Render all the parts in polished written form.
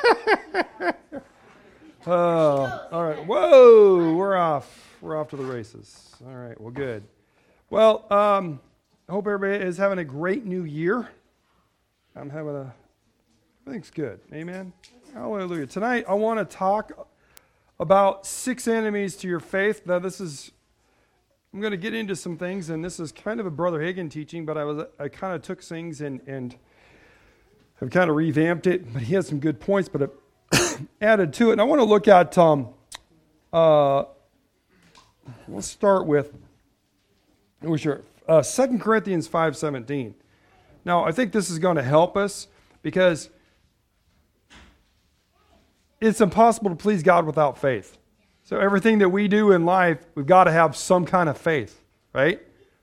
All right. Whoa, we're off. We're off to the races. All right. Well, good. Well, I hope everybody is having a great new year. Everything's good. Amen. Hallelujah. Tonight, I want to talk about 6 enemies to your faith. Now, I'm going to get into some things, and this is kind of a Brother Hagin teaching, but I kind of took things and have kind of revamped it. But he has some good points, but added to it. And I want to look at, let's start with, 2 Corinthians 5:17. Now, I think this is going to help us because it's impossible to please God without faith. So everything that we do in life, we've got to have some kind of faith, right?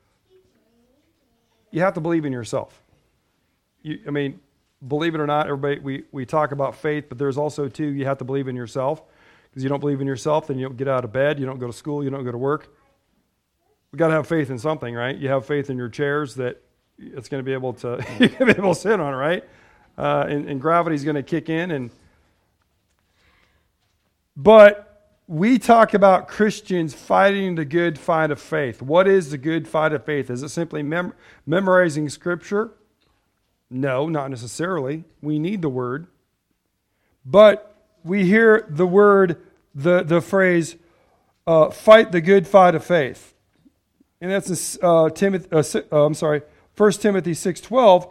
You have to believe in yourself. Believe it or not, everybody, we talk about faith, but there's also, too, you have to believe in yourself. Because you don't believe in yourself, then you don't get out of bed, you don't go to school, you don't go to work. We've got to have faith in something, right? You have faith in your chairs that it's going to be able to, you're going to be able to sit on, right? And gravity's going to kick in. But we talk about Christians fighting the good fight of faith. What is the good fight of faith? Is it simply memorizing Scripture? No, not necessarily. We need the Word. But we hear the word, the phrase, fight the good fight of faith. And that's 1 Timothy 6:12.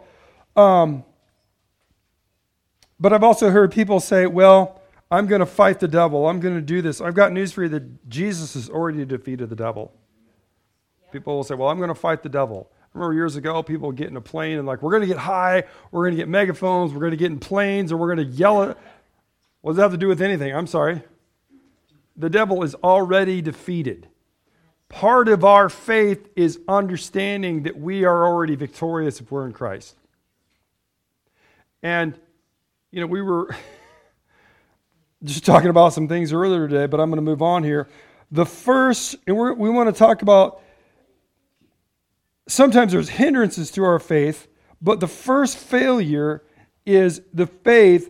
But I've also heard people say, well, I'm going to fight the devil. I'm going to do this. I've got news for you that Jesus has already defeated the devil. People will say, well, I'm going to fight the devil. I remember years ago, people would get in a plane and we're going to get high, we're going to get megaphones, we're going to get in planes, and we're going to yell at. What does that have to do with anything? I'm sorry. The devil is already defeated. Part of our faith is understanding that we are already victorious if we're in Christ. And, we were just talking about some things earlier today, but I'm going to move on here. We want to talk about, sometimes there's hindrances to our faith, but the first failure is failure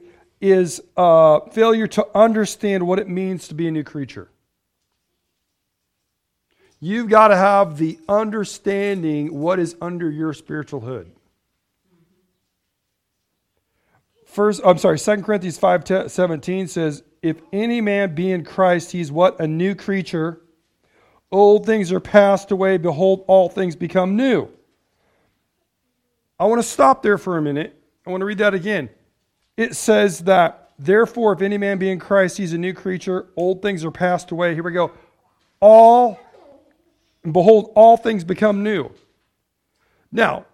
to understand what it means to be a new creature. You've got to have the understanding what is under your spiritual hood. 2 Corinthians 5:17 says, if any man be in Christ, he's what? A new creature. Old things are passed away. Behold, all things become new. I want to stop there for a minute. I want to read that again. It says that, therefore, if any man be in Christ, he's a new creature. Old things are passed away. Here we go. Behold, all things become new. Now,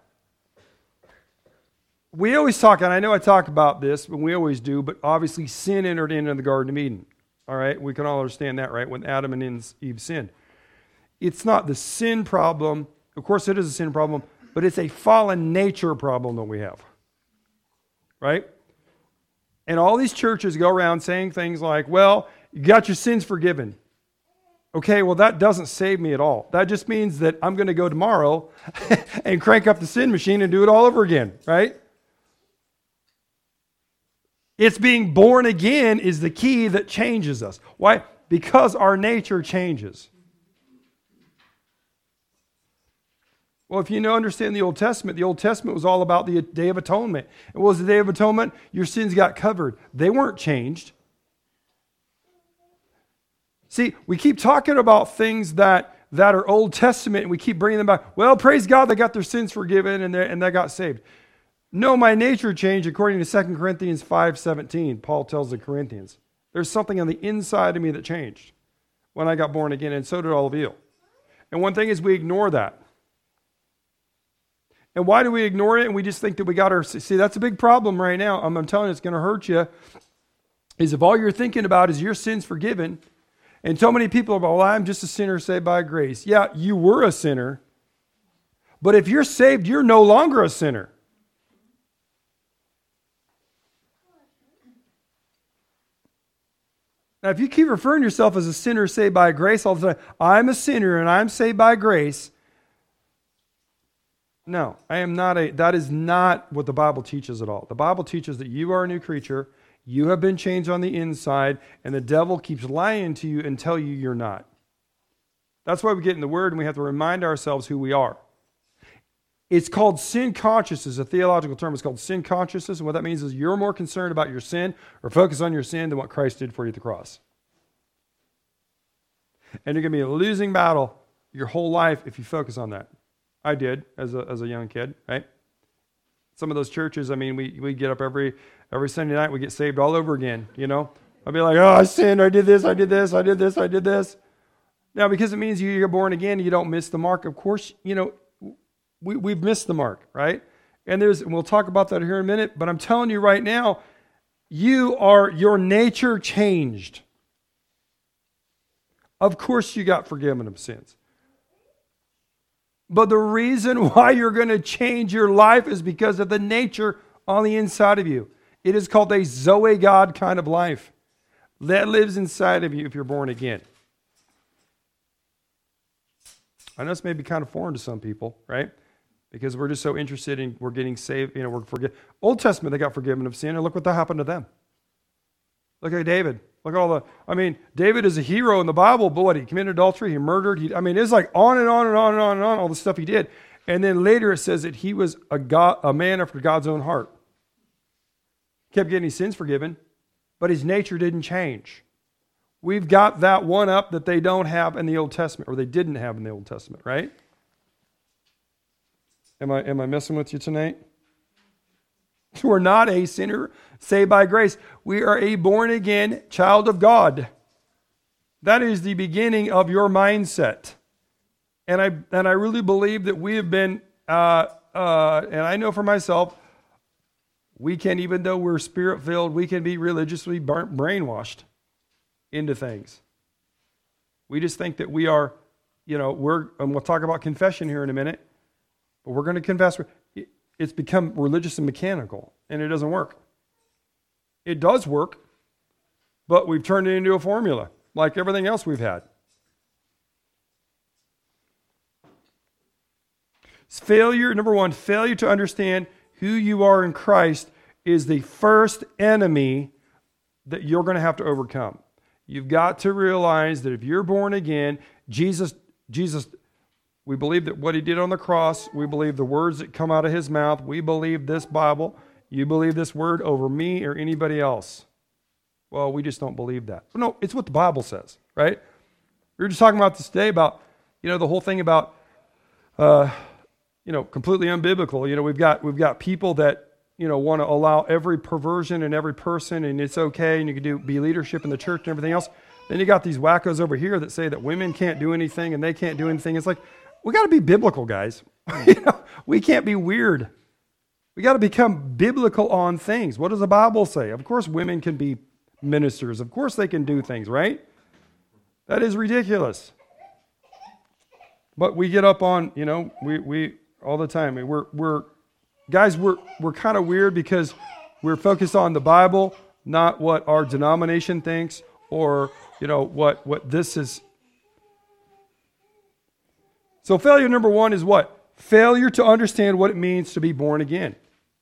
we always talk, and I know I talk about this, and we always do, but obviously sin entered into the Garden of Eden. All right? We can all understand that, right? When Adam and Eve sinned. It's not the sin problem. Of course, it is a sin problem, but it's a fallen nature problem that we have. Right? And all these churches go around saying things like, well, you got your sins forgiven. Okay, well, that doesn't save me at all. That just means that I'm going to go tomorrow and crank up the sin machine and do it all over again, right? It's being born again is the key that changes us. Why? Because our nature changes. Well, if you understand the Old Testament was all about the Day of Atonement. And what was the Day of Atonement? Your sins got covered. They weren't changed. See, we keep talking about things that are Old Testament, and we keep bringing them back. Well, praise God, they got their sins forgiven, and they got saved. No, my nature changed according to 2 Corinthians 5:17. Paul tells the Corinthians. There's something on the inside of me that changed when I got born again, and so did all of you. And one thing is we ignore that. And why do we ignore it? And we just think that we got our... See, that's a big problem right now. I'm telling you, it's going to hurt you. Is if all you're thinking about is your sins forgiven, and so many people are about, well, I'm just a sinner saved by grace. Yeah, you were a sinner. But if you're saved, you're no longer a sinner. Now, if you keep referring to yourself as a sinner saved by grace all the time, I'm a sinner and I'm saved by grace. No, I am not that is not what the Bible teaches at all. The Bible teaches that you are a new creature You have been changed on the inside, and the devil keeps lying to you and tell you you're not. That's why we get in the Word and we have to remind ourselves who we are. It's called sin consciousness, a theological term. It's called sin consciousness, and what that means is you're more concerned about your sin or focus on your sin than what Christ did for you at the cross. And you're going to be in a losing battle your whole life if you focus on that. I did as a young kid, right? Some of those churches, I mean, we get up every Sunday night, we get saved all over again, you know? I'll be like, oh, I sinned, I did this, I did this, I did this, I did this. Now, because it means you're born again and you don't miss the mark, of course, you know, we've missed the mark, right? And we'll talk about that here in a minute, but I'm telling you right now, your nature changed. Of course you got forgiven of sins. But the reason why you're going to change your life is because of the nature on the inside of you. It is called a Zoe God kind of life that lives inside of you if you're born again. I know this may be kind of foreign to some people, right? Because we're just so interested in we're getting saved, you know, we're forgiven. Old Testament, they got forgiven of sin, and look what happened to them. Look at David. Look at David is a hero in the Bible, but what, he committed adultery, he murdered, it's like on and on and on and on and on, all the stuff he did. And then later it says that he was a man after God's own heart. Kept getting his sins forgiven, but his nature didn't change. We've got that one up that they don't have in the Old Testament, or they didn't have in the Old Testament, right? Am I messing with you tonight? We're not a sinner saved by grace. We are a born-again child of God. That is the beginning of your mindset. And I really believe that we have been, and I know for myself, we can, even though we're spirit-filled, we can be religiously brainwashed into things. We just think that we are, and we'll talk about confession here in a minute, but we're going to confess. It's become religious and mechanical, and it doesn't work. It does work, but we've turned it into a formula, like everything else we've had. Number one, failure to understand who you are in Christ is the first enemy that you're going to have to overcome. You've got to realize that if you're born again, Jesus, we believe that what he did on the cross, we believe the words that come out of his mouth, we believe this Bible, you believe this word over me or anybody else. Well, we just don't believe that. No, it's what the Bible says, right? We were just talking about this today about, the whole thing about, completely unbiblical. We've got people that, want to allow every perversion in every person, and it's okay, and you can be leadership in the church and everything else. Then you got these wackos over here that say that women can't do anything and they can't do anything. It's like, we got to be biblical, guys. We can't be weird. We got to become biblical on things. What does the Bible say? Of course, women can be ministers. Of course, they can do things, right? That is ridiculous. But we get up on, we all the time. We're kind of weird because we're focused on the Bible, not what our denomination thinks or, what this is. So failure number one is what? Failure to understand what it means to be born again.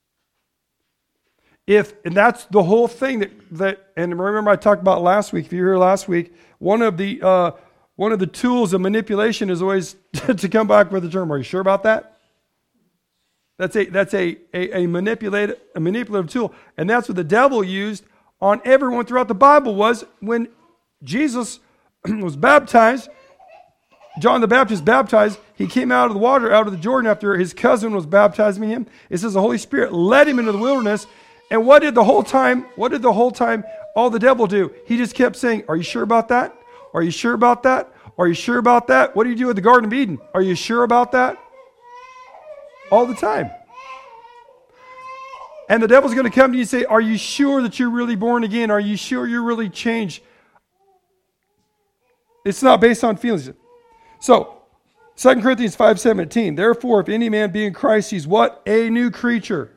And that's the whole thing that and remember I talked about last week. If you were here last week, one of the tools of manipulation is always to come back with the term. Are you sure about that? That's a manipulative tool, and that's what the devil used on everyone throughout the Bible. Was when Jesus was baptized. John the Baptist baptized, he came out of the water, out of the Jordan after his cousin was baptizing him. It says the Holy Spirit led him into the wilderness. And what did the whole time all the devil do? He just kept saying, are you sure about that? Are you sure about that? Are you sure about that? What do you do at the Garden of Eden? Are you sure about that? All the time. And the devil's going to come to you and say, are you sure that you're really born again? Are you sure you're really changed? It's not based on feelings. So, 2 Corinthians 5:17, therefore, if any man be in Christ, he's what? A new creature.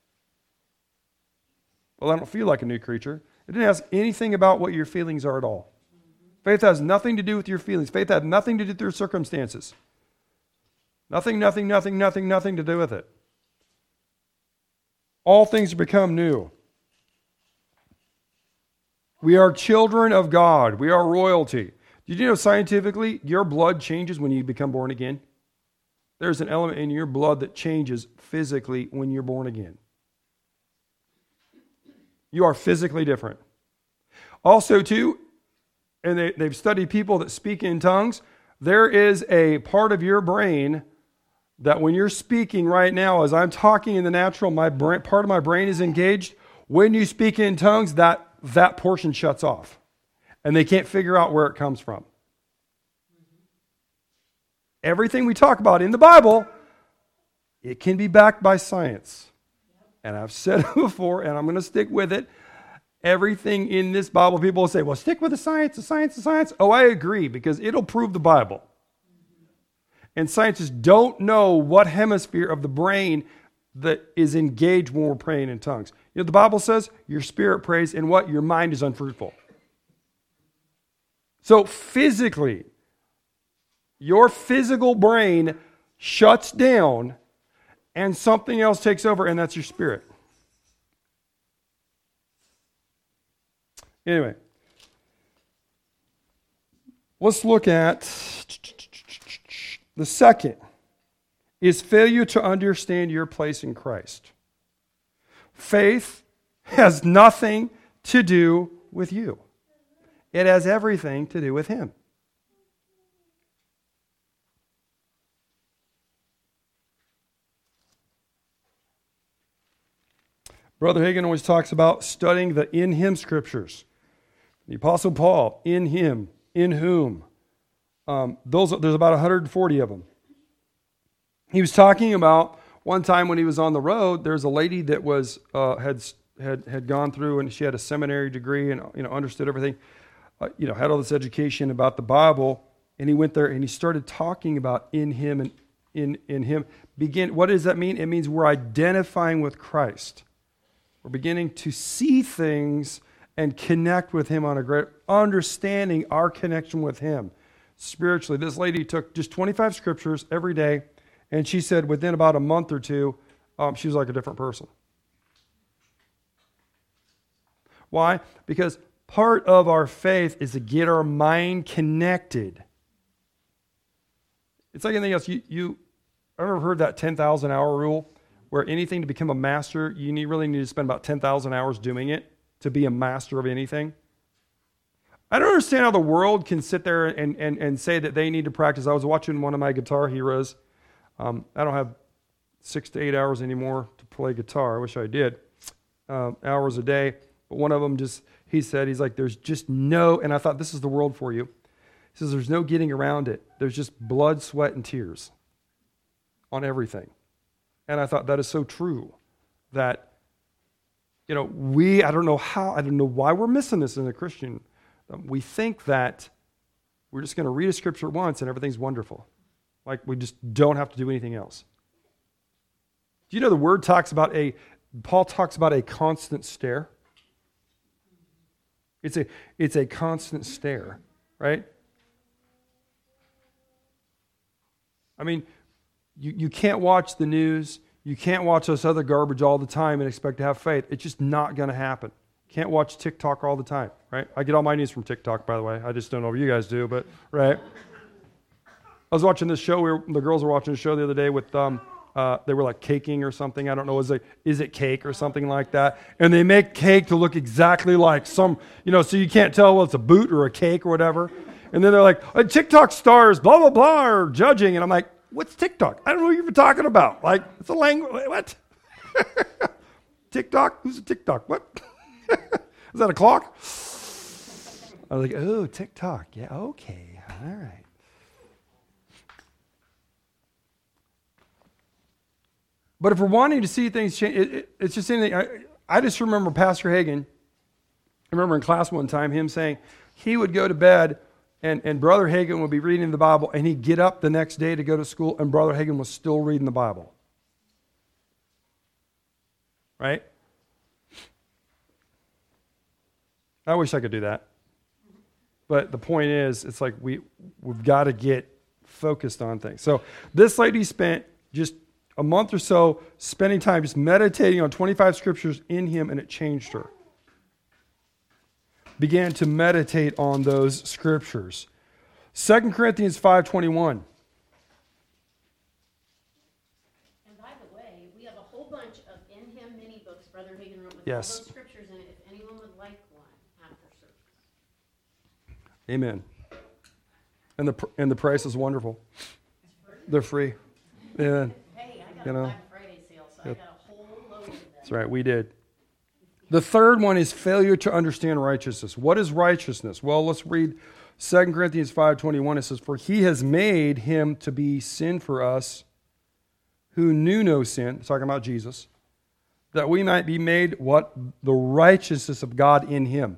Well, I don't feel like a new creature. It didn't ask anything about what your feelings are at all. Faith has nothing to do with your feelings. Faith has nothing to do with your circumstances. Nothing to do with it. All things become new. We are children of God. We are royalty. Did you know scientifically your blood changes when you become born again? There's an element in your blood that changes physically when you're born again. You are physically different. Also, too, and they've studied people that speak in tongues, there is a part of your brain that when you're speaking right now, as I'm talking in the natural, part of my brain is engaged. When you speak in tongues, that portion shuts off. And they can't figure out where it comes from. Everything we talk about in the Bible, it can be backed by science. And I've said it before, and I'm going to stick with it. Everything in this Bible, people will say, well, stick with the science, the science, the science. Oh, I agree, because it'll prove the Bible. And scientists don't know what hemisphere of the brain that is engaged when we're praying in tongues. You know, the Bible says your spirit prays and what? Your mind is unfruitful. So physically, your physical brain shuts down and something else takes over, and that's your spirit. Anyway, let's look at the second is failure to understand your place in Christ. Faith has nothing to do with you. It has everything to do with Him. Brother Hagin always talks about studying the in Him scriptures. The Apostle Paul, in Him, in whom. There's about 140 of them. He was talking about one time when he was on the road, there's a lady that was had gone through and she had a seminary degree and understood everything, had all this education about the Bible, and he went there and he started talking about in Him and in Him. What does that mean? It means we're identifying with Christ. We're beginning to see things and connect with Him on a great understanding our connection with Him spiritually. This lady took just 25 scriptures every day, and she said within about a month or two, she was like a different person. Why? Because part of our faith is to get our mind connected. It's like anything else. I've ever heard that 10,000 hour rule, where anything to become a master, you really need to spend about 10,000 hours doing it to be a master of anything. I don't understand how the world can sit there and say that they need to practice. I was watching one of my guitar heroes. I don't have 6 to 8 hours anymore to play guitar. I wish I did. Hours a day. But one of them he's like, there's just no, and I thought, this is the world for you. He says, there's no getting around it. There's just blood, sweat, and tears on everything. And I thought that is so true that, I don't know why we're missing this in a Christian. We think that we're just going to read a scripture once and everything's wonderful. Like we just don't have to do anything else. Do you know the word Paul talks about a constant stare? It's a constant stare, right? I mean, you can't watch the news. You can't watch this other garbage all the time and expect to have faith. It's just not going to happen. Can't watch TikTok all the time, right? I get all my news from TikTok, by the way. I just don't know if you guys do, but, right? I was watching this show. The girls were watching a show the other day with, they were like caking or something. I don't know, is it cake or something like that? And they make cake to look exactly like so you can't tell whether it's a boot or a cake or whatever. And then they're like, TikTok stars, blah, blah, blah, are judging. And I'm like, what's TikTok? I don't know what you're talking about. Like, it's a language. What? TikTok? Who's a TikTok? What? Is that a clock? I was like, oh, TikTok. Yeah, okay. All right. But if we're wanting to see things change, it's just anything. I just remember Pastor Hagin. I remember in class one time him saying he would go to bed and Brother Hagin would be reading the Bible, and he'd get up the next day to go to school, and Brother Hagin was still reading the Bible. Right? I wish I could do that. But the point is, it's like we've got to get focused on things. So this lady spent just a month or so spending time just meditating on 25 scriptures in Him, and it changed her. began to meditate on those scriptures. 2 Corinthians 5:21. And by the way, we have a whole bunch of In Him mini books Brother Hagin wrote with Yes. all those scriptures in it, if anyone would like one after service. Amen. And the price is wonderful. They're free. Yeah. Hey, I got You a know. Black Friday sale, so I got a whole load of them. That's right, we did. The third one is failure to understand righteousness. What is righteousness? Well, let's read 2 Corinthians 5:21. It says, "For he has made him to be sin for us who knew no sin," it's talking about Jesus, "that we might be made what? The righteousness of God in him."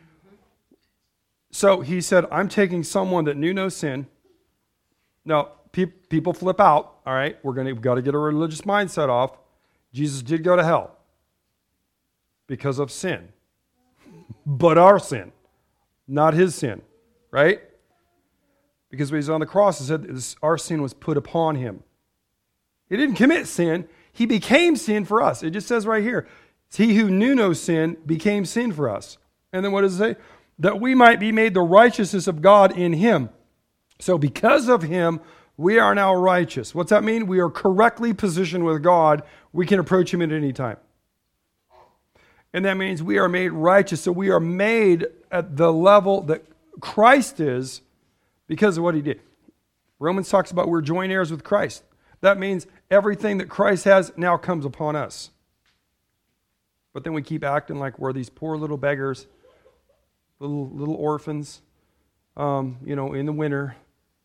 So he said, I'm taking someone that knew no sin. Now, people flip out, all right? We've got to get a religious mindset off. Jesus did go to hell because of sin. But our sin, not his sin, right? Because when he's on the cross, it said our sin was put upon him. He didn't commit sin. He became sin for us. It just says right here, it's he who knew no sin became sin for us. And then what does it say? That we might be made the righteousness of God in him. So because of him, we are now righteous. What's that mean? We are correctly positioned with God. We can approach him at any time. And that means we are made righteous. So we are made at the level that Christ is because of what he did. Romans talks about we're joint heirs with Christ. That means everything that Christ has now comes upon us. But then we keep acting like we're these poor little beggars, little orphans, in the winter.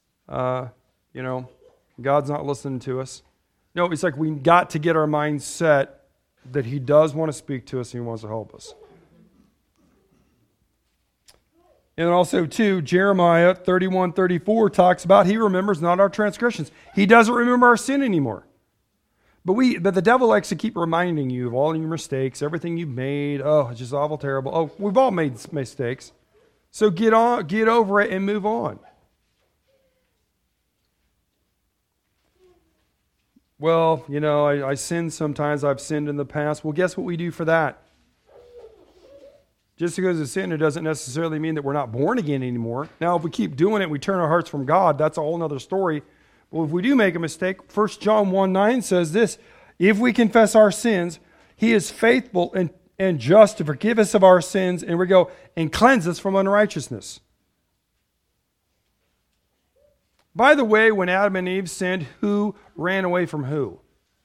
God's not listening to us. No, it's like we got to get our minds set that he does want to speak to us and he wants to help us. And also, too, Jeremiah 31:34 talks about he remembers not our transgressions. He doesn't remember our sin anymore. But the devil likes to keep reminding you of all your mistakes, everything you've made. Oh, it's just awful, terrible. Oh, we've all made mistakes. So get over it and move on. Well, I sin sometimes. I've sinned in the past. Well, guess what we do for that? Just because it's sin, it doesn't necessarily mean that we're not born again anymore. Now, if we keep doing it, we turn our hearts from God, that's a whole other story. But if we do make a mistake, 1 John 1:9 says this, if we confess our sins, he is faithful and just to forgive us of our sins, and cleanse us from unrighteousness. By the way, when Adam and Eve sinned, who ran away from who?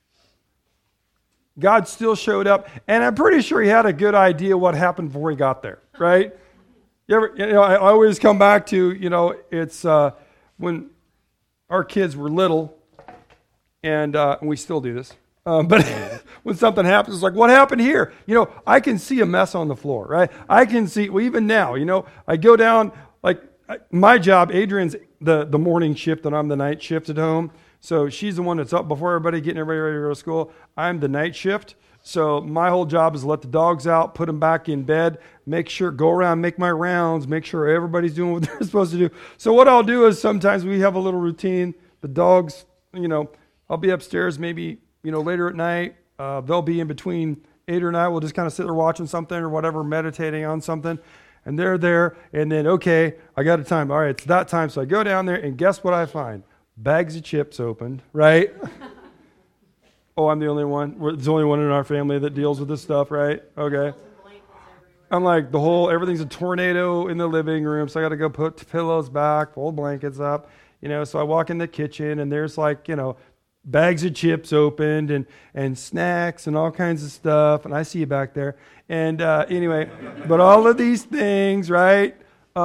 God still showed up, and I'm pretty sure he had a good idea what happened before he got there, right? I always come back to, it's when our kids were little, and we still do this, but when something happens, it's like, what happened here? I can see a mess on the floor, right? I can see, even now, I go down, my job, Adrian's the morning shift, and I'm the night shift at home. So she's the one that's up before everybody, getting everybody ready to go to school. I'm the night shift. So my whole job is let the dogs out, put them back in bed, go around, make my rounds, make sure everybody's doing what they're supposed to do. So what I'll do is sometimes we have a little routine. The dogs, I'll be upstairs maybe, later at night. They'll be in between 8 or 9. We'll just kind of sit there watching something or whatever, meditating on something. And they're there. And then, okay, I got a time. All right, it's that time. So I go down there and guess what I find? Bags of chips opened, right? Oh, I'm the only one. There's only one in our family that deals with this stuff, right? Okay. I'm like, everything's a tornado in the living room, so I got to go put pillows back, fold blankets up, so I walk in the kitchen, and there's bags of chips opened and snacks and all kinds of stuff, and I see you back there. And anyway, but all of these things, right?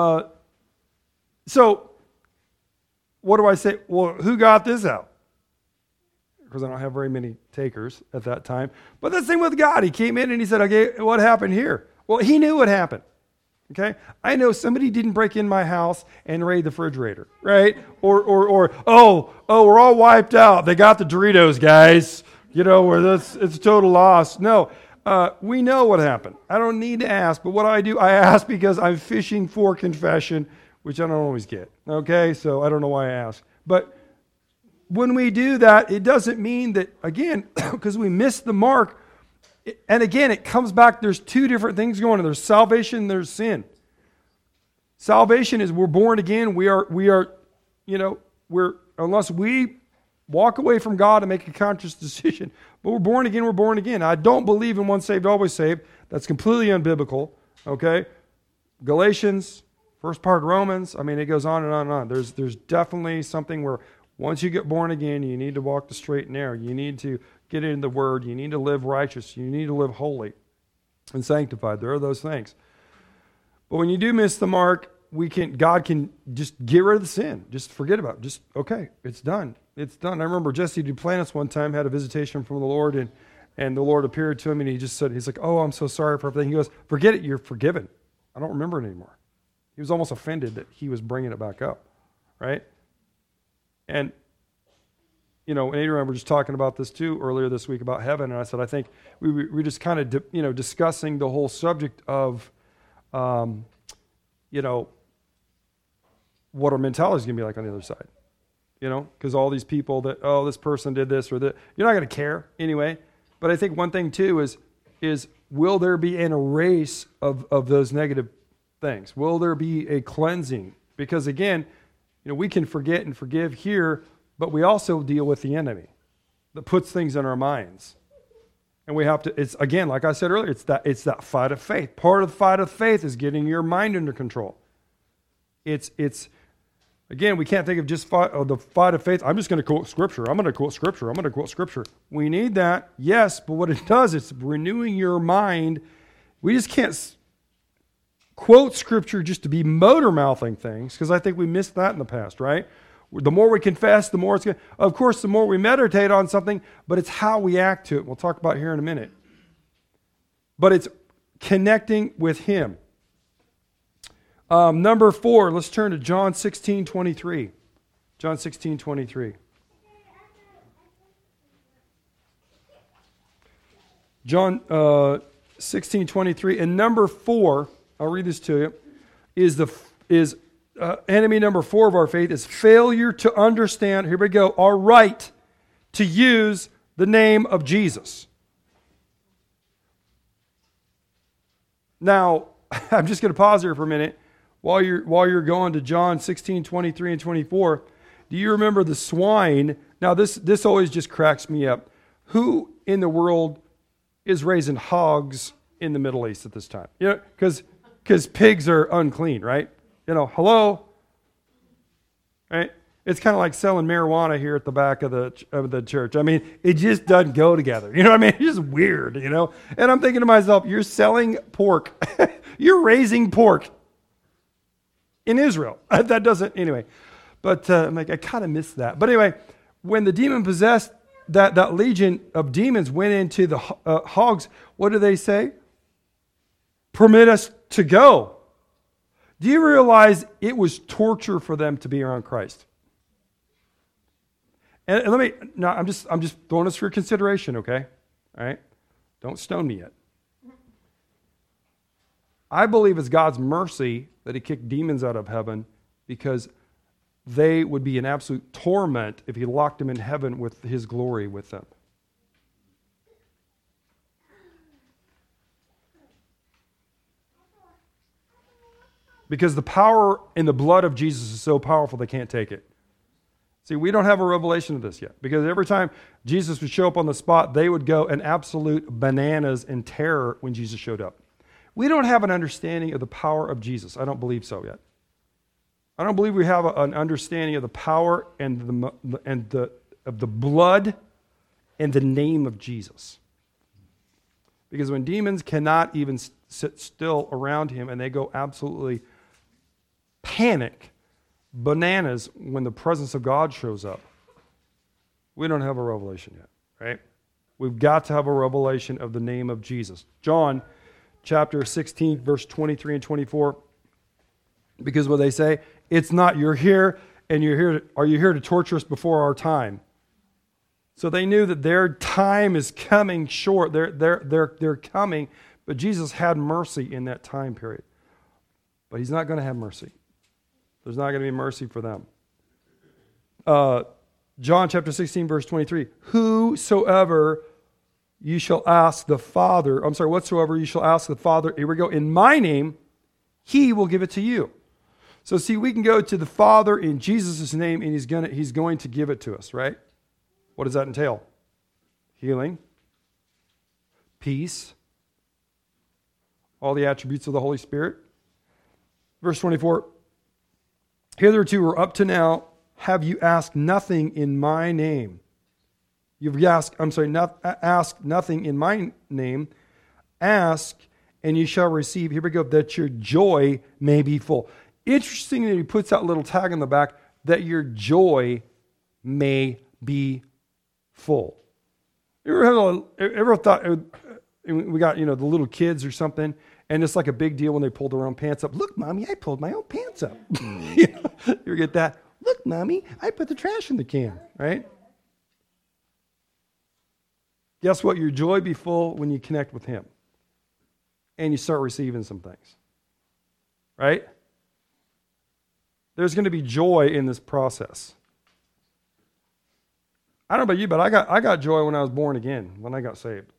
So what do I say? Well, who got this out? Because I don't have very many takers at that time. But the same with God. He came in and he said, okay, what happened here? Well, he knew what happened. Okay? I know somebody didn't break in my house and raid the refrigerator, right? Or we're all wiped out. They got the Doritos, guys. It's a total loss. No, we know what happened. I don't need to ask, but what do, I ask because I'm fishing for confession, which I don't always get. Okay? So I don't know why I ask. But when we do that, it doesn't mean that, again, because we miss the mark. And again, it comes back, there's two different things going on. There's salvation, there's sin. Salvation is we're born again. We are, unless we walk away from God and make a conscious decision, but we're born again, we're born again. I don't believe in once saved, always saved. That's completely unbiblical, okay? Galatians, first part of Romans, it goes on and on and on. There's definitely something where once you get born again, you need to walk the straight and narrow. You need to get into the Word. You need to live righteous. You need to live holy and sanctified. There are those things. But when you do miss the mark, God can just get rid of the sin. Just forget about it. Just, okay, it's done. It's done. I remember Jesse Duplantis one time had a visitation from the Lord, and the Lord appeared to him, and he just said, he's like, oh, I'm so sorry for everything. He goes, forget it. You're forgiven. I don't remember it anymore. He was almost offended that he was bringing it back up, right? And, Adrian and I were just talking about this too earlier this week about heaven, and I said, I think we were just kind of, discussing the whole subject of, what our mentality is going to be like on the other side, because all these people that, oh, this person did this or that, you're not going to care anyway. But I think one thing too is will there be an erase of those negative things? Will there be a cleansing? Because again, we can forget and forgive here, but we also deal with the enemy that puts things in our minds. And we have to, it's again, like I said earlier, it's that fight of faith. Part of the fight of faith is getting your mind under control. It's again, we can't think of just the fight of faith. I'm just going to quote Scripture. I'm going to quote Scripture. I'm going to quote Scripture. We need that, yes, but what it does, it's renewing your mind. We just can't quote Scripture just to be motor mouthing things, because I think we missed that in the past, right? The more we confess, the more it's going to, of course, the more we meditate on something, but it's how we act to it. We'll talk about here in a minute. But it's connecting with Him. Number 4, let's turn to John 16:23. John 16:23. John 16:23. And number 4, I'll read this to you, is enemy number 4 of our faith is failure to understand, here we go, our right to use the name of Jesus. Now, I'm just going to pause here for a minute. While you're going to John 16:23 and 24, do you remember the swine? Now, this always just cracks me up. Who in the world is raising hogs in the Middle East at this time? Because pigs are unclean, right? Hello? Right? It's kind of like selling marijuana here at the back of the church. It just doesn't go together. It's just weird, And I'm thinking to myself, you're selling pork. You're raising pork in Israel. That doesn't, anyway. But I kind of missed that. But anyway, when the demon possessed, that legion of demons went into the hogs, what do they say? Permit us to go. Do you realize it was torture for them to be around Christ? And I'm just throwing this for consideration, okay? All right? Don't stone me yet. I believe it's God's mercy that He kicked demons out of heaven, because they would be in absolute torment if He locked them in heaven with His glory with them. Because the power in the blood of Jesus is so powerful they can't take it. See, we don't have a revelation of this yet. Because every time Jesus would show up on the spot, they would go in absolute bananas and terror when Jesus showed up. We don't have an understanding of the power of Jesus. I don't believe so yet. I don't believe we have an understanding of the power and of the blood and the name of Jesus. Because when demons cannot even sit still around Him and they go absolutely panic, bananas when the presence of God shows up, we don't have a revelation yet, right? We've got to have a revelation of the name of Jesus. John chapter 16, verse 23 and 24, because what they say, it's not you're here and are you here to torture us before our time? So they knew that their time is coming short. They're coming, but Jesus had mercy in that time period. But He's not going to have mercy. There's not going to be mercy for them. John chapter 16, verse 23. Whatsoever you shall ask the Father, here we go, in my name, He will give it to you. So see, we can go to the Father in Jesus' name, and he's going to give it to us, right? What does that entail? Healing, peace, all the attributes of the Holy Spirit. Verse 24, hitherto or up to now, have you asked nothing in my name? You've asked, ask nothing in my name. Ask, and you shall receive. Here we go, that your joy may be full. Interesting that he puts that little tag on the back, that your joy may be full. You ever thought, we got, the little kids or something, and it's like a big deal when they pull their own pants up. Look, Mommy, I pulled my own pants up. You ever get that? Look, Mommy, I put the trash in the can, right? Guess what? Your joy be full when you connect with him. And you start receiving some things. Right? There's going to be joy in this process. I don't know about you, but I got joy when I was born again, when I got saved.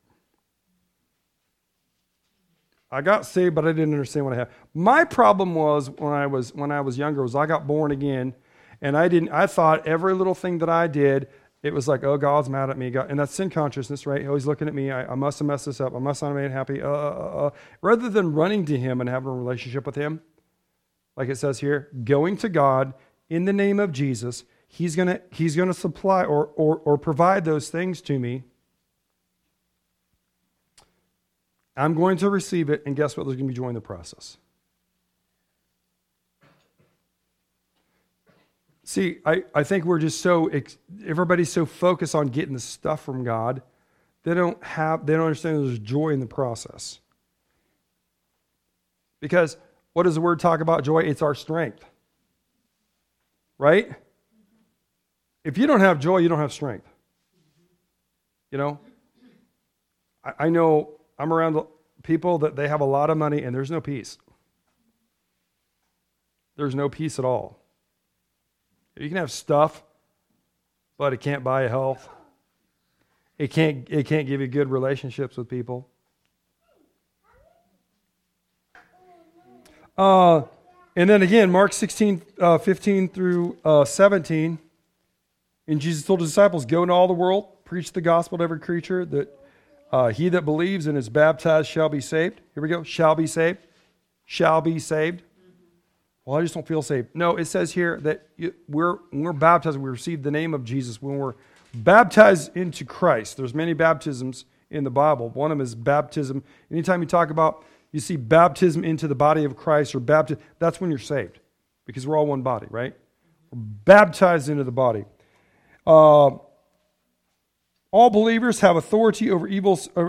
I got saved, but I didn't understand what I had. My problem was when I was younger was I got born again, and I thought every little thing that I did, it was like, oh, God's mad at me. God, and that's sin consciousness, right? He's looking at me. I must have messed this up. I must not have made it happy. Rather than running to him and having a relationship with him, like it says here, going to God in the name of Jesus, he's gonna supply or provide those things to me. I'm going to receive it, and guess what? There's going to be joy in the process. See, I think we're just everybody's so focused on getting the stuff from God, they don't understand there's joy in the process. Because what does the word talk about joy? It's our strength. Right? If you don't have joy, you don't have strength. I know I'm around people that they have a lot of money and there's no peace. There's no peace at all. You can have stuff, but it can't buy you health. It can't give you good relationships with people. And then again, Mark 16, 15 through 17. And Jesus told his disciples, go into all the world, preach the gospel to every creature, that he that believes and is baptized shall be saved. Here we go. Shall be saved. Shall be saved. Well, I just don't feel saved. No, it says here that when we're baptized, we receive the name of Jesus. When we're baptized into Christ, there's many baptisms in the Bible. One of them is baptism. Anytime you see baptism into the body of Christ or baptism, that's when you're saved. Because we're all one body, right? We're baptized into the body. All believers have authority over evils. He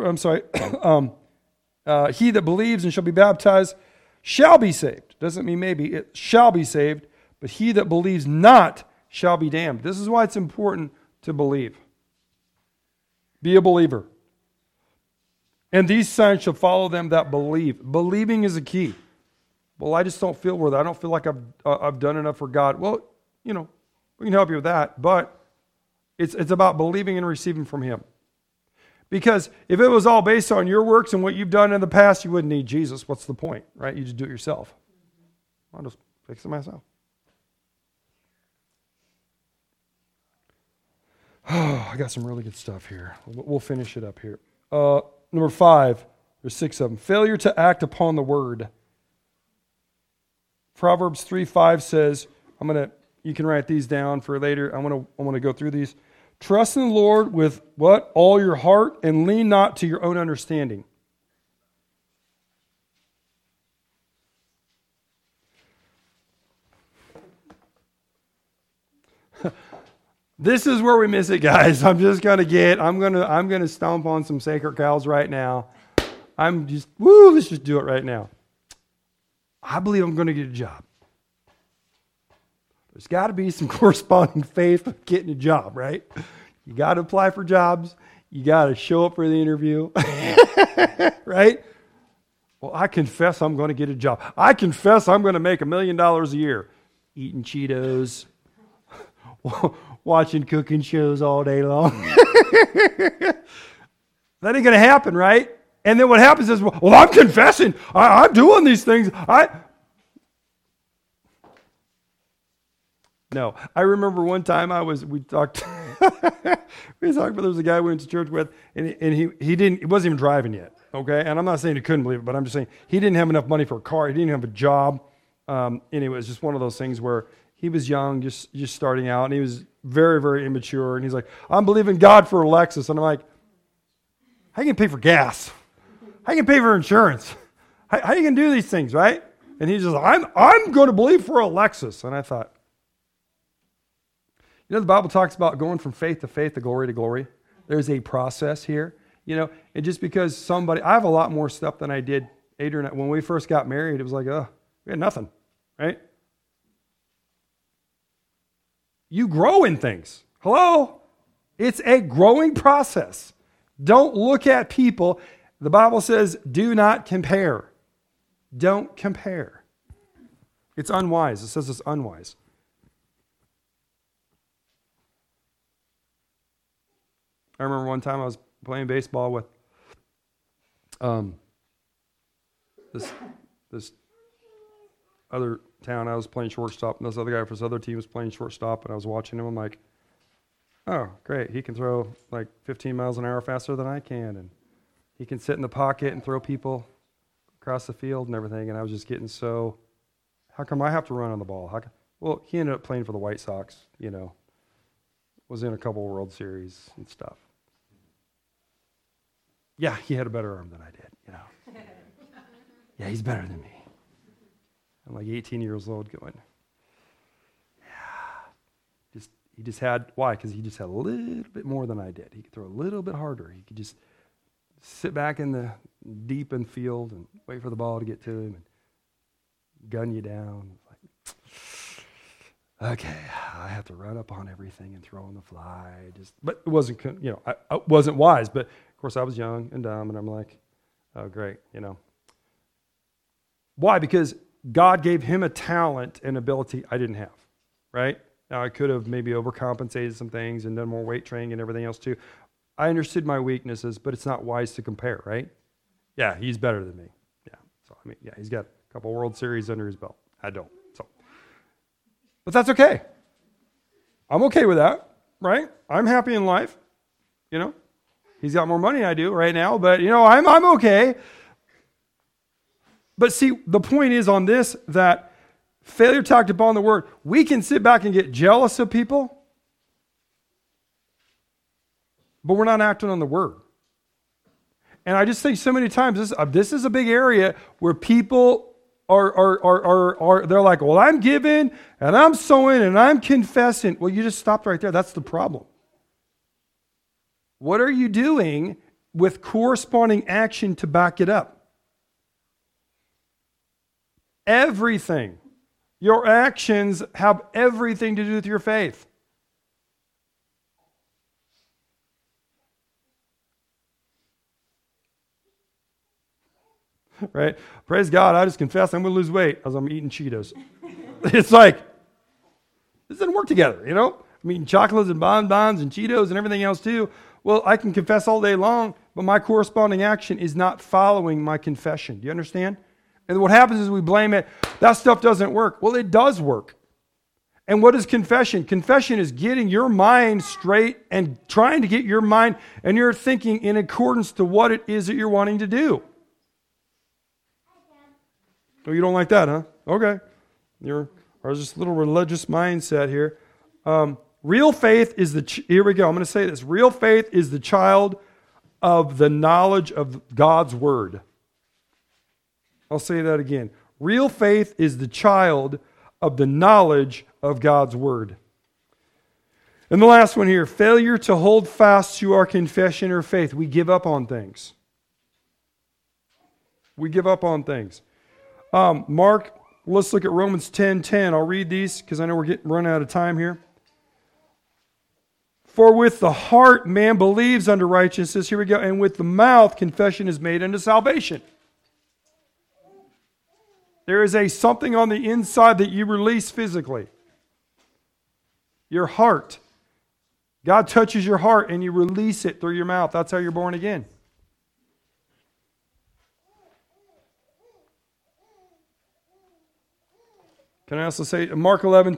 that believes and shall be baptized shall be saved. Doesn't mean maybe. It shall be saved. But he that believes not shall be damned. This is why it's important to believe. Be a believer. And these signs shall follow them that believe. Believing is a key. Well, I just don't feel worthy. I don't feel like I've done enough for God. Well, we can help you with that. But it's about believing and receiving from him. Because if it was all based on your works and what you've done in the past, you wouldn't need Jesus. What's the point, right? You just do it yourself. I'll just fix it myself. Oh, I got some really good stuff here. We'll finish it up here. Number 5, there's 6 of them. Failure to act upon the word. Proverbs 3:5 says, you can write these down for later. I want to go through these. Trust in the Lord with what? All your heart, and lean not to your own understanding. This is where we miss it, guys. I'm gonna stomp on some sacred cows right now. Let's just do it right now. I believe I'm gonna get a job. There's got to be some corresponding faith of getting a job, right? You got to apply for jobs. You got to show up for the interview, right? Well, I confess I'm going to get a job. I confess I'm going to make $1 million a year. Eating Cheetos, watching cooking shows all day long. That ain't going to happen, right? And then what happens is, well, I'm confessing. I'm doing these things. No, I remember one time we talked, about, there was a guy we went to church with, and he wasn't even driving yet, okay? And I'm not saying he couldn't believe it, but I'm just saying he didn't have enough money for a car. He didn't have a job. And it was just one of those things where he was young, just starting out, and he was very, very immature. And he's like, I'm believing God for a Lexus. And I'm like, how you going to pay for gas? How you going to pay for insurance? How you going to do these things, right? And he's just like, I'm going to believe for a Lexus. And I thought, the Bible talks about going from faith to faith to glory. There's a process here, and just because I have a lot more stuff than I did, Adrian, when we first got married, it was like, we had nothing, right? You grow in things. Hello? It's a growing process. Don't look at people. The Bible says, do not compare. Don't compare. It's unwise. It says it's unwise. I remember one time I was playing baseball with this other town. I was playing shortstop, and this other guy for this other team was playing shortstop, and I was watching him. I'm like, oh, great. He can throw like 15 miles an hour faster than I can, and he can sit in the pocket and throw people across the field and everything. And I was just getting how come I have to run on the ball? Well, he ended up playing for the White Sox, was in a couple World Series and stuff. Yeah, he had a better arm than I did, Yeah, he's better than me. I'm like 18 years old going, yeah. He just had, why? Because he just had a little bit more than I did. He could throw a little bit harder. He could just sit back in the deep in field and wait for the ball to get to him and gun you down. Like, okay, I have to run up on everything and throw on the fly. But it wasn't, I wasn't wise. But of course, I was young and dumb, and I'm like, oh, great, Why? Because God gave him a talent and ability I didn't have, right? Now, I could have maybe overcompensated some things and done more weight training and everything else too. I understood my weaknesses, but it's not wise to compare, right? Yeah, he's better than me. Yeah, so he's got a couple World Series under his belt. I don't. But that's okay. I'm okay with that, right? I'm happy in life, He's got more money than I do right now, but, I'm okay. But see, the point is on this, that failure talked upon the word, we can sit back and get jealous of people, but we're not acting on the word. And I just think so many times, this is a big area where people they're like, well, I'm giving and I'm sowing and I'm confessing. Well, you just stopped right there. That's the problem. What are you doing with corresponding action to back it up? Everything. Your actions have everything to do with your faith. Right? Praise God, I just confessed I'm going to lose weight as I'm eating Cheetos. It's like, this doesn't work together, I'm eating chocolates and bonbons and Cheetos and everything else too. Well, I can confess all day long, but my corresponding action is not following my confession. Do you understand? And what happens is we blame it. That stuff doesn't work. Well, it does work. And what is confession? Confession is getting your mind straight and trying to get your mind and your thinking in accordance to what it is that you're wanting to do. Oh, you don't like that, huh? Okay. There's this little religious mindset here. Real faith is here we go. I'm going to say this. Real faith is the child of the knowledge of God's word. I'll say that again. Real faith is the child of the knowledge of God's word. And the last one here, failure to hold fast to our confession or faith. We give up on things. We give up on things. Mark, let's look at Romans 10:10. I'll read these because I know we're running out of time here. For with the heart man believes unto righteousness, here we go, and with the mouth confession is made unto salvation. There is something on the inside that you release physically. Your heart. God touches your heart and you release it through your mouth. That's how you're born again. Can I also say, Mark 11,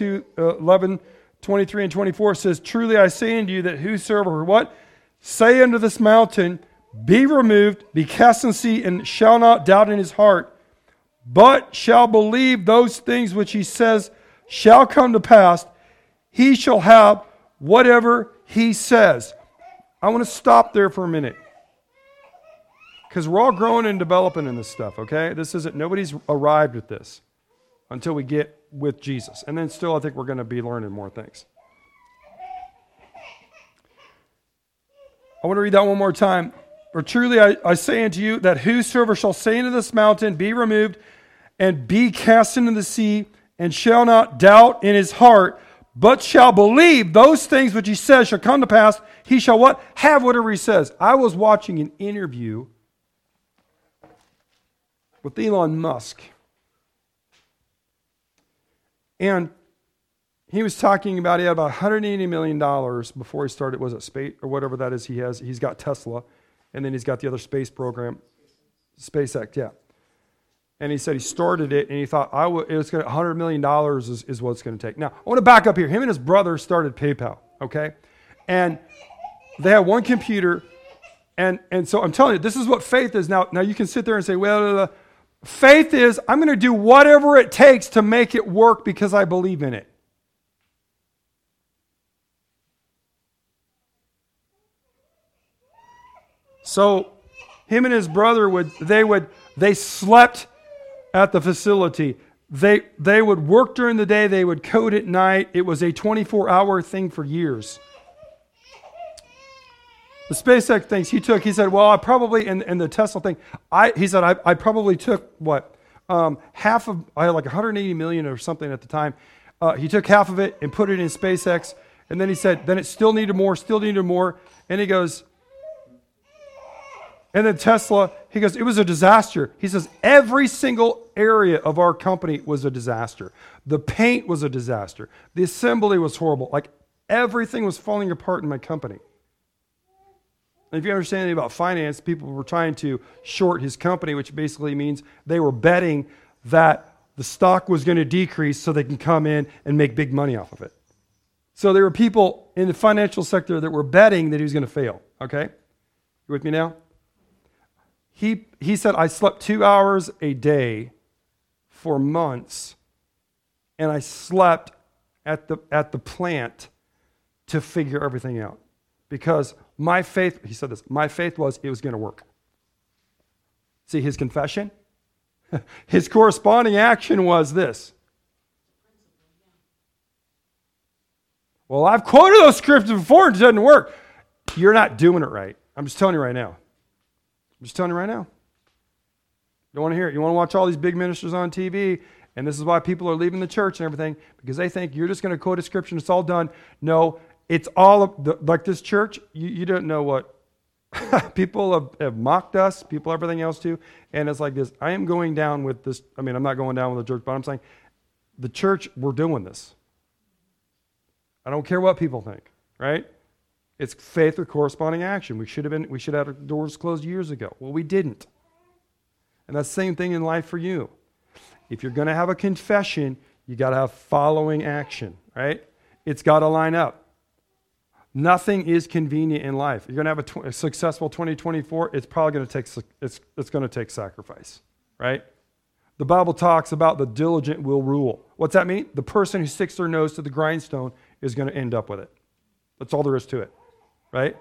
23 and 24 says, truly I say unto you that whosoever, what? Say unto this mountain, be removed, be cast in the sea, and shall not doubt in his heart, but shall believe those things which he says shall come to pass, he shall have whatever he says. I want to stop there for a minute. Because we're all growing and developing in this stuff, okay? Nobody's arrived at this until we get with Jesus. And then still, I think we're going to be learning more things. I want to read that one more time. For truly I say unto you that whosoever shall say unto this mountain, be removed, and be cast into the sea, and shall not doubt in his heart, but shall believe those things which he says shall come to pass, he shall what? Have whatever he says. I was watching an interview with Elon Musk. And he was talking about he had about $180 million before he started, was it space or whatever that is he has. He's got Tesla, and then he's got the other space program, SpaceX, yeah. And he said he started it, and he thought, it's going to $100 million is what it's going to take. Now, I want to back up here. Him and his brother started PayPal, okay? And they had one computer, and so I'm telling you, this is what faith is. Now you can sit there and say, well, faith is, I'm going to do whatever it takes to make it work because I believe in it. So him and his brother they slept at the facility. They would work during the day, they would code at night. It was a 24-hour thing for years. The SpaceX things he said, well, I probably, and the Tesla thing, he said, I probably took half of, I had like 180 million or something at the time. He took half of it and put it in SpaceX. And then he said, then it still needed more. And he goes, and then Tesla, he goes, it was a disaster. He says, every single area of our company was a disaster. The paint was a disaster. The assembly was horrible. Like everything was falling apart in my company. And if you understand anything about finance, people were trying to short his company, which basically means they were betting that the stock was going to decrease so they can come in and make big money off of it. So there were people in the financial sector that were betting that he was going to fail. Okay? You with me now? He said, I slept 2 hours a day for months, and I slept at the plant to figure everything out. Because my faith, he said this, my faith was it was going to work. See, his confession, his corresponding action was this. Well, I've quoted those scriptures before and it doesn't work. You're not doing it right. I'm just telling you right now. I'm just telling you right now. You don't want to hear it. You want to watch all these big ministers on TV, and this is why people are leaving the church and everything, because they think you're just going to quote a scripture and it's all done. No, it's all like this church. You don't know what people have mocked us, people, everything else too. And it's like this. I am going down with this. I mean, I'm not going down with the church, but I'm saying the church, we're doing this. I don't care what people think, right? It's faith with corresponding action. We should have had our doors closed years ago. Well, we didn't. And that's the same thing in life for you. If you're going to have a confession, you got to have following action, right? It's got to line up. Nothing is convenient in life. You're going to have a successful 2024. It's probably going to take it's going to take sacrifice, right? The Bible talks about the diligent will rule. What's that mean? The person who sticks their nose to the grindstone is going to end up with it. That's all there is to it, right?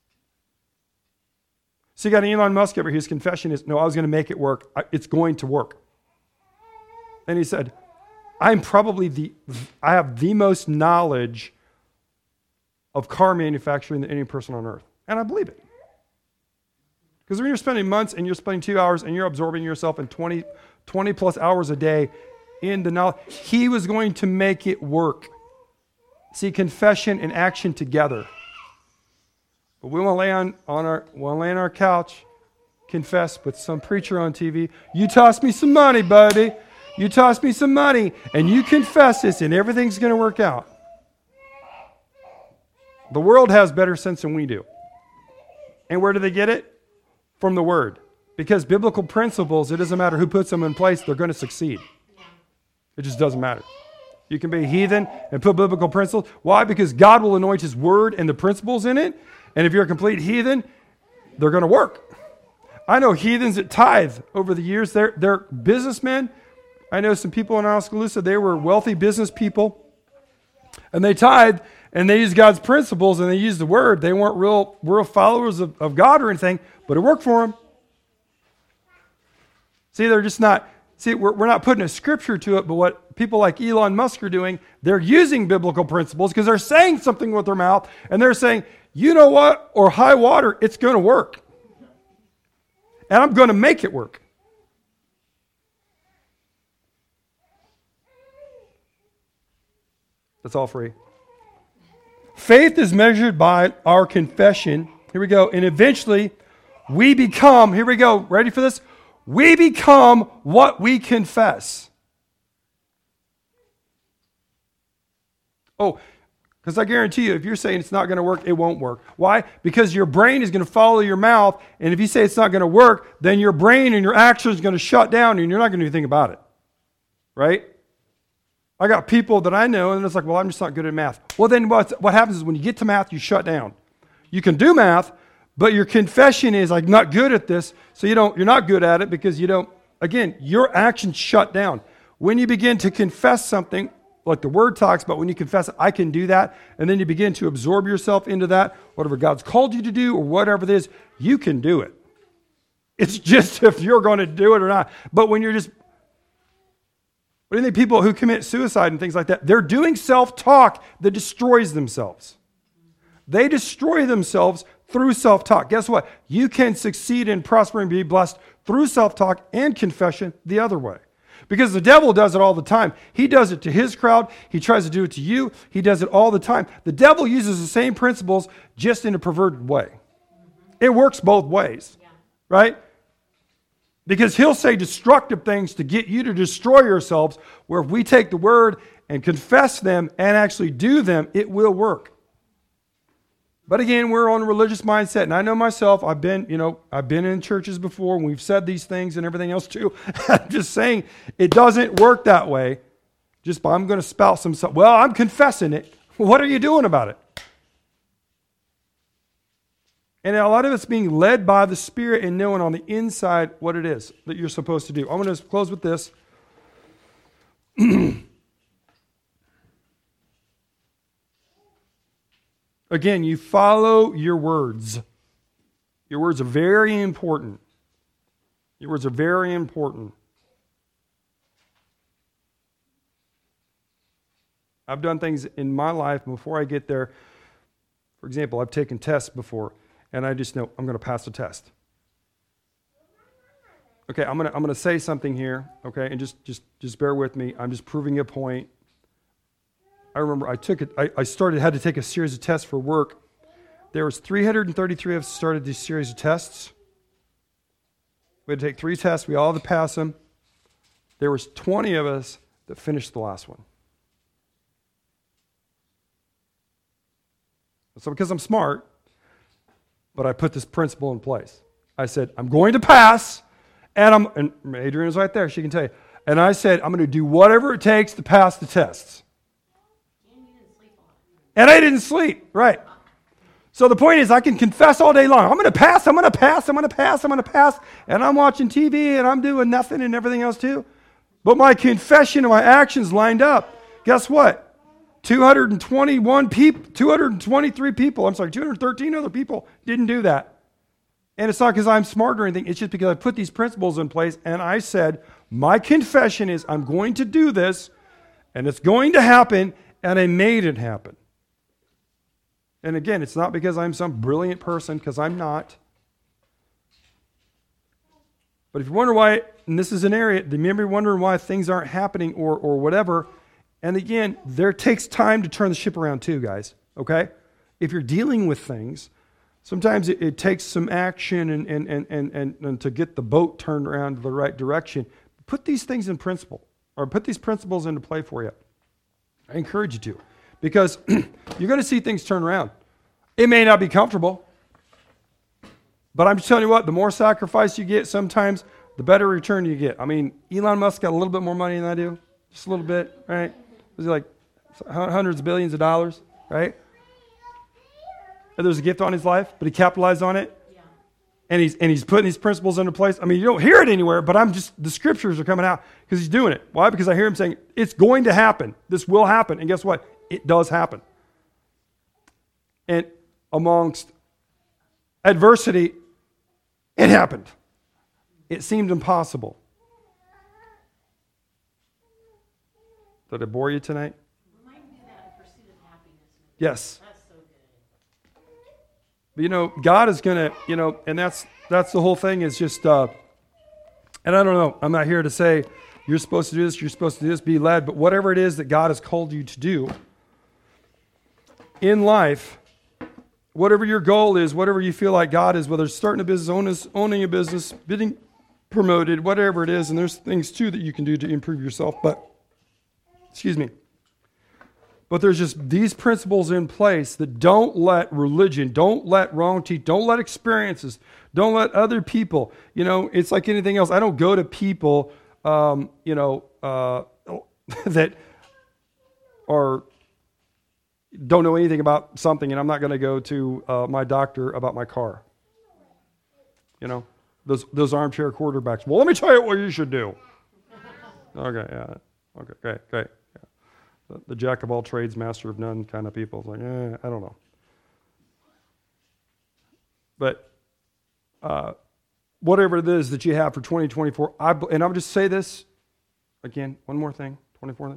So you got Elon Musk over here. His confession is, no, I was going to make it work. It's going to work. And he said, I have the most knowledge of car manufacturing than any person on earth. And I believe it. Because when you're spending months and you're spending 2 hours and you're absorbing yourself in 20 plus hours a day in the knowledge, he was going to make it work. See, confession and action together. But we won't lay on our couch, confess with some preacher on TV. You toss me some money, buddy. You toss me some money, and you confess this, and everything's going to work out. The world has better sense than we do. And where do they get it? From the Word. Because biblical principles, it doesn't matter who puts them in place, they're going to succeed. It just doesn't matter. You can be a heathen and put biblical principles. Why? Because God will anoint his word and the principles in it. And if you're a complete heathen, they're going to work. I know heathens that tithe over the years. They're businessmen. I know some people in Oskaloosa, they were wealthy business people. And they tithe, and they use God's principles, and they use the word. They weren't real followers of God or anything, but it worked for them. See, they're just not... See, we're not putting a scripture to it, but what people like Elon Musk are doing, they're using biblical principles because they're saying something with their mouth, and they're saying, you know what, or high water, it's going to work. And I'm going to make it work. That's all free. Faith is measured by our confession. Here we go. And eventually, we become, here we go, ready for this? We become what we confess. Oh, because I guarantee you, if you're saying it's not going to work, it won't work. Why? Because your brain is going to follow your mouth, and if you say it's not going to work, then your brain and your action is going to shut down, and you're not going to do anything about it. Right? I got people that I know, and it's like, well, I'm just not good at math. Well, then what happens is when you get to math, you shut down. You can do math, but your confession is, I'm not good at this, so you're not good at it because you don't, again, your actions shut down. When you begin to confess something, like the word talks about, when you confess, I can do that, and then you begin to absorb yourself into that, whatever God's called you to do or whatever it is, you can do it. It's just if you're going to do it or not. But when you're just, what do you think people who commit suicide and things like that, they're doing self-talk that destroys themselves. They destroy themselves through self-talk. Guess what? You can succeed and prosper and be blessed through self-talk and confession the other way. Because the devil does it all the time. He does it to his crowd. He tries to do it to you. He does it all the time. The devil uses the same principles just in a perverted way. It works both ways, right? Because he'll say destructive things to get you to destroy yourselves, where if we take the word and confess them and actually do them, it will work. But again, we're on a religious mindset, and I know myself, I've been in churches before, and we've said these things and everything else too. I'm just saying, it doesn't work that way. Just I'm going to spout some stuff. Well, I'm confessing it. What are you doing about it? And a lot of it's being led by the Spirit and knowing on the inside what it is that you're supposed to do. I'm going to close with this. Again, you follow your words. Your words are very important. Your words are very important. I've done things in my life before I get there. For example, I've taken tests before, and I just know I'm going to pass the test. Okay, I'm going to say something here, okay, and just bear with me. I'm just proving a point. I remember I had to take a series of tests for work. There was 333 of us started these series of tests. We had to take 3 tests. We all had to pass them. There was 20 of us that finished the last one. So because I'm smart, but I put this principle in place. I said, I'm going to pass, and Adrienne is right there, she can tell you. And I said, I'm going to do whatever it takes to pass the tests. And I didn't sleep, right. So the point is, I can confess all day long. I'm going to pass, I'm going to pass, I'm going to pass, I'm going to pass. And I'm watching TV, and I'm doing nothing and everything else too. But my confession and my actions lined up. Guess what? 213 other people didn't do that. And it's not because I'm smart or anything. It's just because I put these principles in place, and I said, my confession is I'm going to do this, and it's going to happen, and I made it happen. And again, it's not because I'm some brilliant person, because I'm not. But if you wonder why, and this is an area, remember wondering why things aren't happening or whatever, and again, there takes time to turn the ship around too, guys, okay? If you're dealing with things, sometimes it takes some action and to get the boat turned around to the right direction. Put these things in principle, or put these principles into play for you. I encourage you to. Because you're going to see things turn around. It may not be comfortable. But I'm just telling you what, the more sacrifice you get sometimes, the better return you get. I mean, Elon Musk got a little bit more money than I do. Just a little bit, right? Was he like hundreds of billions of dollars, right? And there's a gift on his life, but he capitalized on it. Yeah. And he's putting these principles into place. I mean, you don't hear it anywhere, but the scriptures are coming out because he's doing it. Why? Because I hear him saying, it's going to happen. This will happen. And guess what? It does happen. And amongst adversity, it happened. It seemed impossible. Did I bore you tonight? Remind me of that pursuit of happiness. Yes. That's so good. But God is going to, and that's the whole thing is just, and I don't know, I'm not here to say you're supposed to do this, you're supposed to do this, be led, but whatever it is that God has called you to do in life, whatever your goal is, whatever you feel like God is, whether it's starting a business, owning a business, getting promoted, whatever it is, and there's things too that you can do to improve yourself, but there's just these principles in place that don't let religion, don't let wrong teach, don't let experiences, don't let other people, it's like anything else. I don't go to people, that don't know anything about something, and I'm not going to go to my doctor about my car. Those armchair quarterbacks. Well, let me tell you what you should do. Okay, yeah. Okay, great. Yeah. The jack of all trades, master of none kind of people. It's like, I don't know. But whatever it is that you have for 2024, and I'll just say this again, one more thing, 24.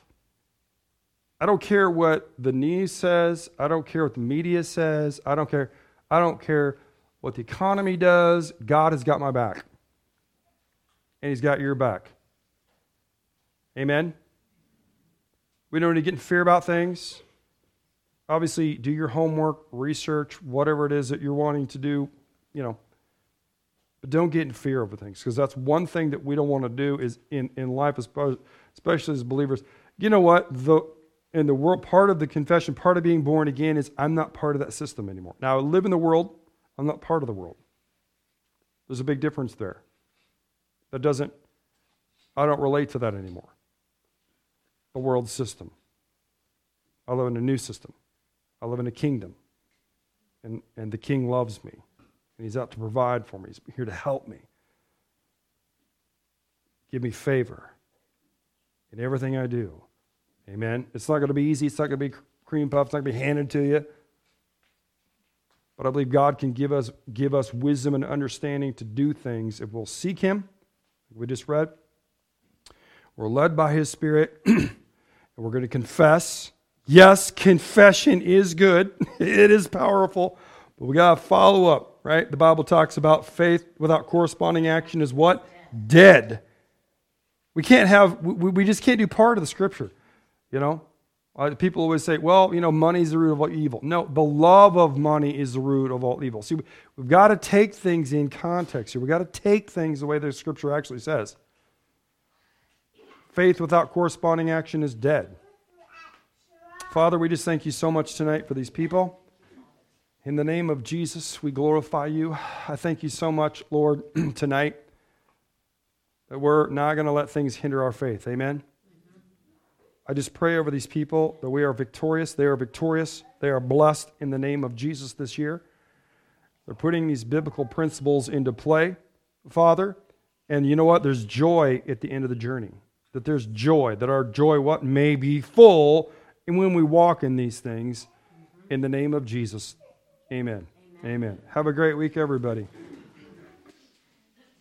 I don't care what the news says. I don't care what the media says. I don't care what the economy does. God has got my back. And He's got your back. Amen? We don't need to get in fear about things. Obviously, do your homework, research, whatever it is that you're wanting to do, But don't get in fear over things, because that's one thing that we don't want to do is in life, especially as believers. You know what? In the world, part of the confession, part of being born again is I'm not part of that system anymore. Now, I live in the world. I'm not part of the world. There's a big difference there. I don't relate to that anymore. The world system. I live in a new system. I live in a kingdom. And the king loves me. And he's out to provide for me. He's here to help me. Give me favor in everything I do. Amen. It's not going to be easy. It's not going to be cream puff. It's not going to be handed to you. But I believe God can give us wisdom and understanding to do things if we'll seek Him. We just read. We're led by His Spirit. And we're going to confess. Yes, confession is good. It is powerful. But we got to follow up, right? The Bible talks about faith without corresponding action is what? Dead. We just can't do part of the Scripture. People always say, well, money is the root of all evil. No, the love of money is the root of all evil. See, we've got to take things in context here. We've got to take things the way the Scripture actually says. Faith without corresponding action is dead. Father, we just thank you so much tonight for these people. In the name of Jesus, we glorify you. I thank you so much, Lord, tonight, that we're not going to let things hinder our faith. Amen? I just pray over these people that we are victorious. They are victorious. They are blessed in the name of Jesus this year. They're putting these biblical principles into play, Father. And you know what? There's joy at the end of the journey. That there's joy. That our joy, may be full. And when we walk in these things, in the name of Jesus. Amen. Amen. Have a great week, everybody.